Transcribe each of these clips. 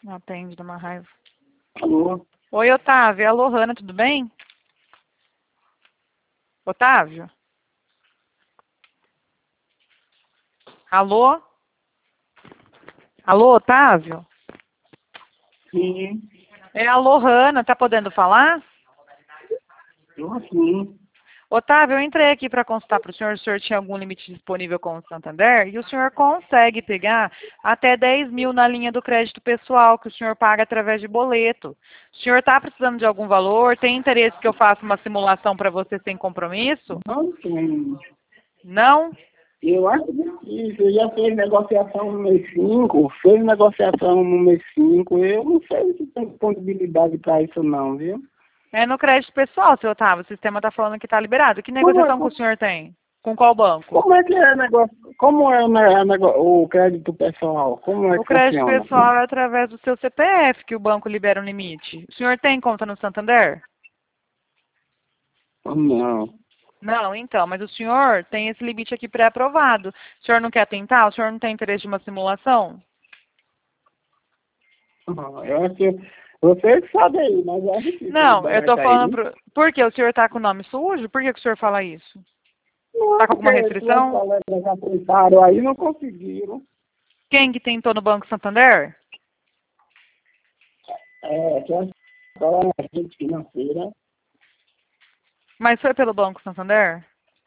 Não atende, dá uma raiva. Alô? Oi, Otávio. Alô, Hanna, tudo bem? Otávio? Alô? Alô, Otávio? Sim, É alô, Hanna, tá podendo falar? eu assim. Otávio, eu entrei aqui para consultar para o senhor tinha algum limite disponível com o Santander e o senhor consegue pegar até 10 mil na linha do crédito pessoal que o senhor paga através de boleto. O senhor está precisando de algum valor? Tem interesse que eu faça uma simulação para você sem compromisso? Não tem. Não? Eu acho que você já fez negociação no mês 5, fez negociação no mês 5. Eu não sei se tem disponibilidade para isso não, viu? É no crédito pessoal, seu Otávio. O sistema está falando que está liberado. Que Como é, negociação que o senhor tem? Com qual banco? como é que é negócio? Como é o crédito pessoal? Como é O que crédito funciona? pessoal é através do seu CPF que o banco libera um limite. O senhor tem conta no Santander? Não. Não, então, mas o senhor tem esse limite aqui pré-aprovado. O senhor não quer tentar? O senhor não tem interesse de uma simulação? Eu acho que você que sabe aí, mas é difícil Não, eu liberar tô isso aí, falando viu? pro... Por que? O senhor tá com o nome sujo? Por que que o senhor fala isso? Não Tá é com alguma porque suas restrição? colegas já tentaram aí, não conseguiram. Quem que tentou no Banco Santander? Que é a agente financeira. Mas foi pelo Banco Santander?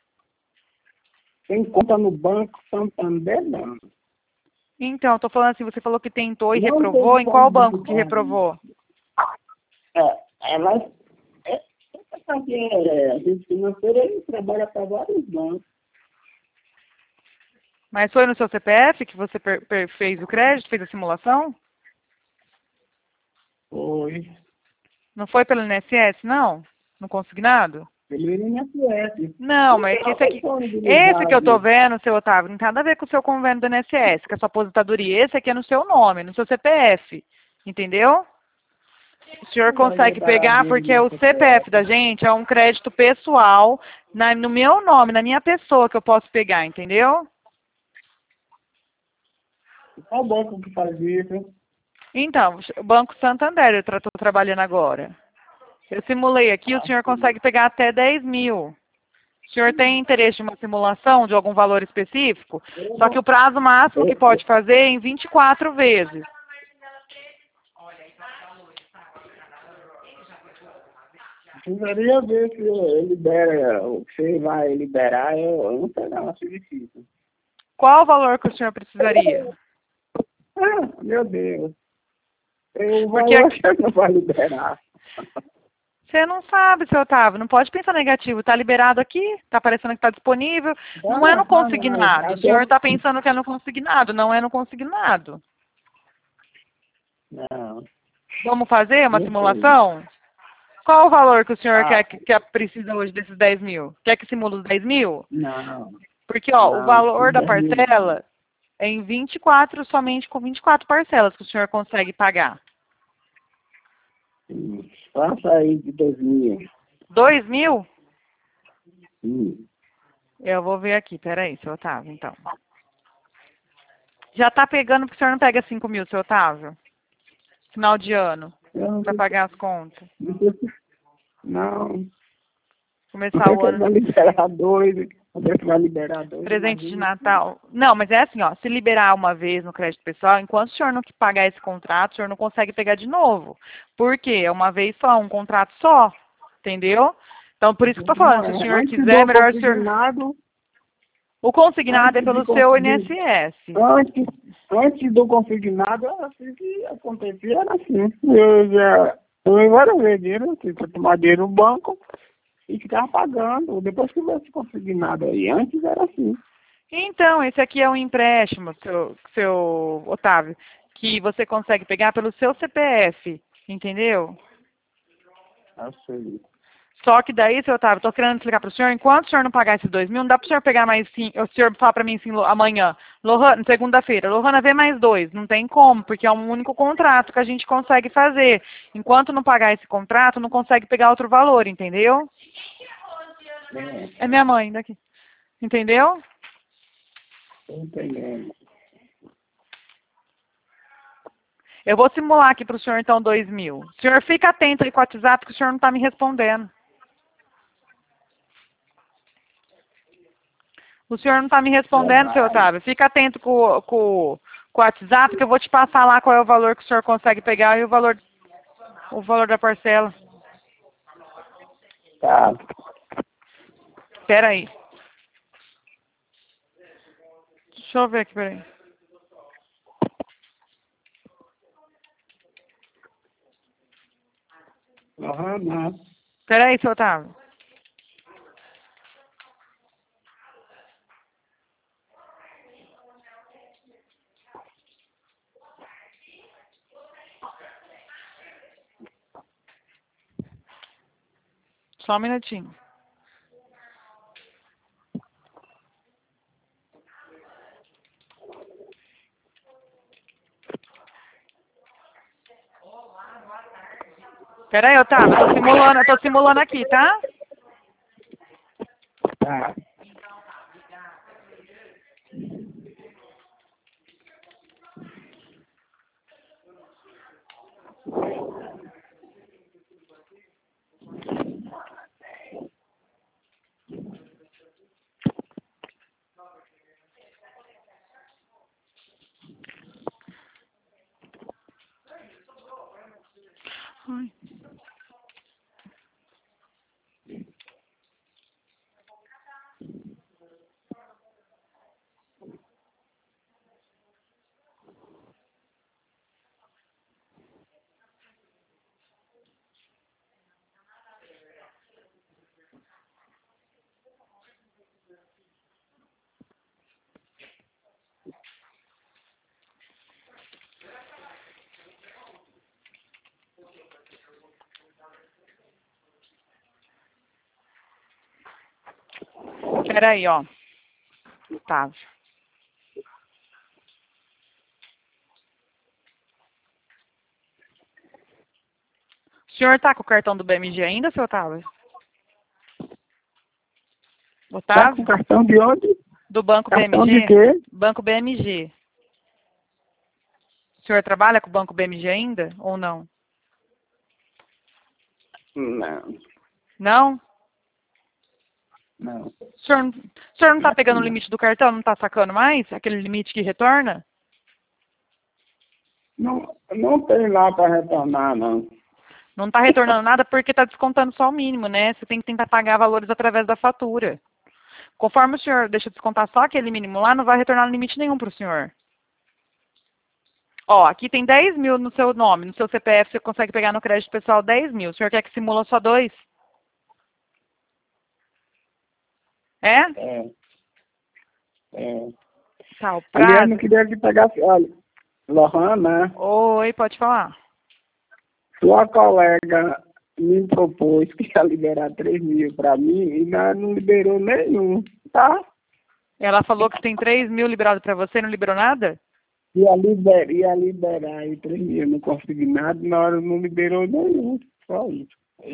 Tem conta no Banco Santander, não. Então, eu tô falando assim, você falou que tentou e Não tem reprovou. Em qual banco que disponibilidade. reprovou? Ela agente financeira, ele trabalha para vários bancos. Mas foi no seu CPF que você fez o crédito, fez a simulação? Foi. Não foi pelo INSS, não? No consignado? Pelo INSS. Não, Não mas tem esse que eu tô disponibilidade. vendo, seu Otávio, não tem nada a ver com o seu convênio do INSS, com a sua aposentadoria. Esse aqui é no seu nome, no seu CPF. Entendeu? O senhor Não vai consegue botar pegar dinheiro porque no o CPF da CPF. gente é um crédito pessoal no meu nome, na minha pessoa que eu posso pegar, entendeu? Qual banco que faz isso? Então, o Banco Santander, eu estou trabalhando agora. Eu simulei aqui, o senhor Assim. consegue pegar até 10 mil. O senhor tem interesse em uma simulação de algum valor específico? Eu Só que não. o prazo máximo que Eu pode fazer é em 24 vezes. precisaria ver se ele libera, o que você vai liberar, eu não sei não, acho difícil. Qual o valor que o senhor precisaria? Meu Deus. O Porque valor que não vai liberar. você não sabe, seu Otávio, não pode pensar negativo. Está liberado aqui, está aparecendo que está disponível. Não é no Não. consignado. O senhor está pensando que é no consignado, não é no consignado. Não, Vamos fazer uma não sei. simulação? Qual o valor que o senhor Ah, que precisa hoje desses 10 mil? Quer que simule os 10 mil? não, Porque, ó, o não, valor da 10 mil. parcela é em 24, somente com 24 parcelas que o senhor consegue pagar. Faça aí de 2 mil. 2 mil? Sim. Eu vou ver aqui, peraí, seu Otávio, então. Já tá pegando porque o senhor não pega 5 mil, seu Otávio? Final de ano, Eu não para sei, pagar as contas. não Começar sei o que ele ano vai liberar dois, não sei que vai liberar dois, presente de imagina. Natal. Não, mas é assim, ó, se liberar uma vez no crédito pessoal, enquanto o senhor não pagar esse contrato, o senhor não consegue pegar de novo. Por quê? É uma vez só, um contrato só, entendeu? Então, por isso que eu tô Não falando, se o é. senhor quiser, é melhor o senhor... O consignado é pelo seu INSS. Antes, antes do consignado, assim que acontecia, era assim. Eu várias vezes dinheiro, assim, pra tomar dinheiro no banco e ficava pagando. Depois que veio esse consignado aí, antes era assim. Então, esse aqui é um empréstimo, seu Otávio, que você consegue pegar pelo seu CPF, entendeu? Eu sei. Só que daí, seu Otávio, estou querendo explicar para o senhor, enquanto o senhor não pagar esses 2 mil, não dá para o senhor pegar mais sim, o senhor fala para mim assim amanhã, Lohana, segunda-feira, Lohana, vê mais 2. Não tem como, porque é um único contrato que a gente consegue fazer. Enquanto não pagar esse contrato, não consegue pegar outro valor, entendeu? É minha mãe daqui. Entendeu? Tô entendendo. Eu vou simular aqui para o senhor, então, 2.000. O senhor fica atento aí com o WhatsApp, que o senhor não está me respondendo. O senhor não está me respondendo, seu Otávio. Fica atento com o WhatsApp, que eu vou te passar lá qual é o valor que o senhor consegue pegar e o valor da parcela. Tá. Espera aí. Deixa eu ver aqui, peraí. Aham. Espera aí, seu Otávio. Só um minutinho. Espera aí, Otávio. Eu tô simulando aqui, tá? Tá. Ai. Espera aí, ó. Otávio. O senhor tá com o cartão do BMG ainda, seu Otávio? Tá com Otávio? cartão de onde? Do Banco Cartão de BMG? quê? Banco BMG. O senhor trabalha com o Banco BMG ainda ou não? Não. Não? Não. O senhor não tá pegando o limite do cartão? Não tá sacando mais? Aquele limite que retorna? Não tem lá para retornar, não. Não tá retornando nada porque tá descontando só o mínimo, né? Você tem que tentar pagar valores através da fatura. Conforme o senhor deixa descontar só aquele mínimo lá, não vai retornar limite nenhum para o senhor. Ó, aqui tem 10.000 no seu nome, no seu CPF, você consegue pegar no crédito pessoal 10.000. O senhor quer que simula só 2? É? É. É. Tá, o Aliás, não prazo. queria que pegasse. Olha, Lohana, Oi, pode falar. sua colega me propôs que ia liberar 3.000 para mim e não liberou nenhum, tá? Ela falou que tem 3.000 liberado para você, não liberou nada? Ia liberar aí 3.000, não consegui nada, na hora não liberou nenhum, só isso.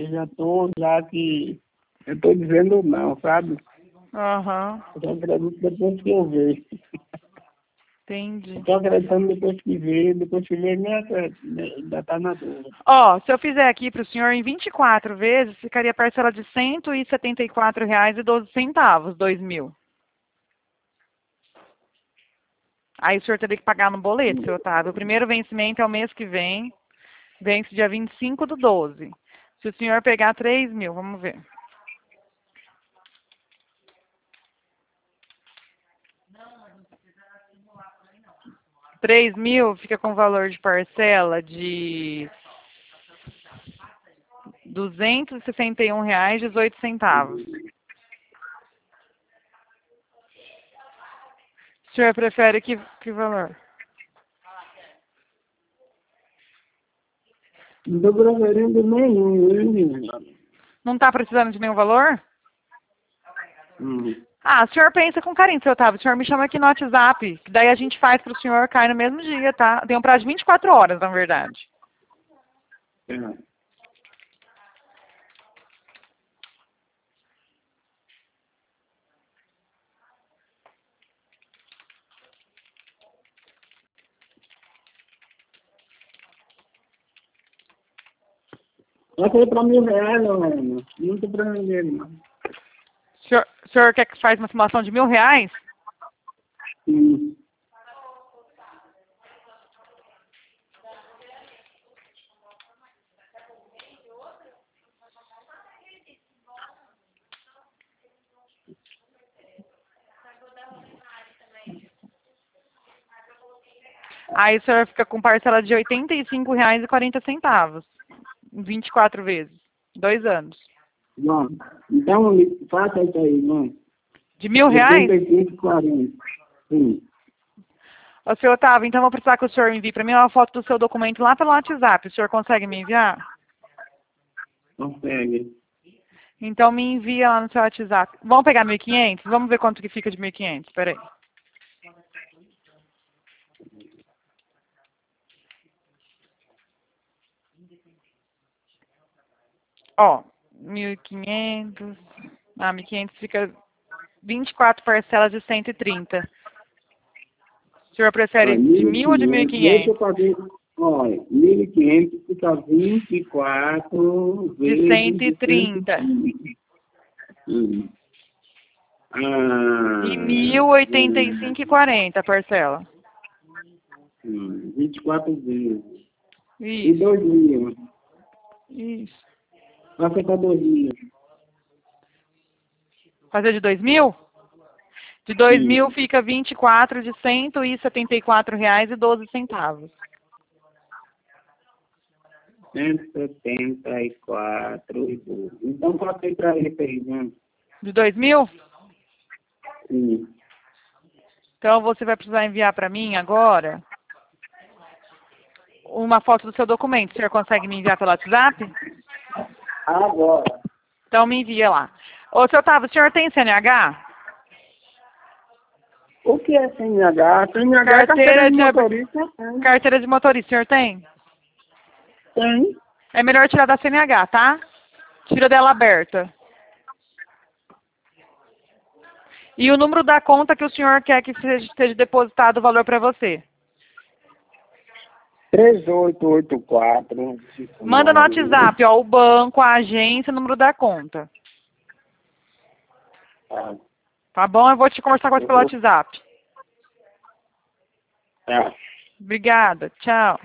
Eu tô dizendo não, sabe? Aham, Eu só acredito depois que eu ver. entendi. Eu tô acreditando depois que ver, ainda tá na dúvida. Ó, se eu fizer aqui para o senhor em 24 vezes, ficaria a parcela de R$ 174,12, 2.000. Aí o senhor teria que pagar no boleto, seu Otávio. O primeiro vencimento é o mês que vem, vence dia 25/12. Se o senhor pegar 3.000, vamos ver. 3.000 fica com valor de parcela de R$ 261,18. O senhor prefere que valor? Não tô preferindo nenhum, menina. Não está precisando de nenhum valor? Hum. Ah, o senhor pensa com carinho, seu Otávio. O senhor me chama aqui no WhatsApp, que daí a gente faz para o senhor, cai no mesmo dia, tá? Tem um prazo de 24 horas, na verdade. É. Vai ser para R$ 1.000, Lorena. Muito brasileiro, não. O senhor quer que faz uma simulação de R$ 1.000? Sim. Aí o senhor fica com parcela de R$ 85,40. 24 vezes. 2 anos. Bom, então faça isso aí, não. De R$ 1.000? 85,40. Sim. Ô, senhor Otávio, então eu vou precisar que o senhor envie para mim uma foto do seu documento lá pelo WhatsApp. O senhor consegue me enviar? Consegue. Então me envia lá no seu WhatsApp. Vamos pegar 1.500? Vamos ver quanto que fica de 1.500. Espera aí. Ó, 1.500. 1.500 fica 24 parcelas de 130. O senhor prefere de 1.000 ou de 1.500, deixa eu 1.500? fazer, olha, 1.500 fica 24 De vezes 130. 130. Hum. E Ah, 1.085,40 a parcela. 24 vezes. E Isso. 2.000. Isso. Vai ficar 2.000. Fazer de 2.000? De 2.000 fica 24 de R$ 174,12. 174,12. Então, passei para ele aí, né? De 2.000? Sim. Então você vai precisar enviar para mim agora uma foto do seu documento. O senhor consegue me enviar pelo WhatsApp? Agora. Então me envia lá. Ô, seu Otávio, o senhor tem CNH? O que é CNH? CNH é carteira de motorista. Carteira de motorista, o senhor tem? Tem. É melhor tirar da CNH, tá? Tira dela aberta. E o número da conta que o senhor quer que seja depositado o valor para você. 3884. Manda no WhatsApp, ó, o banco, a agência, o número da conta. Tá bom? Eu vou te conversar com você pelo WhatsApp. Tá. Obrigada. Tchau.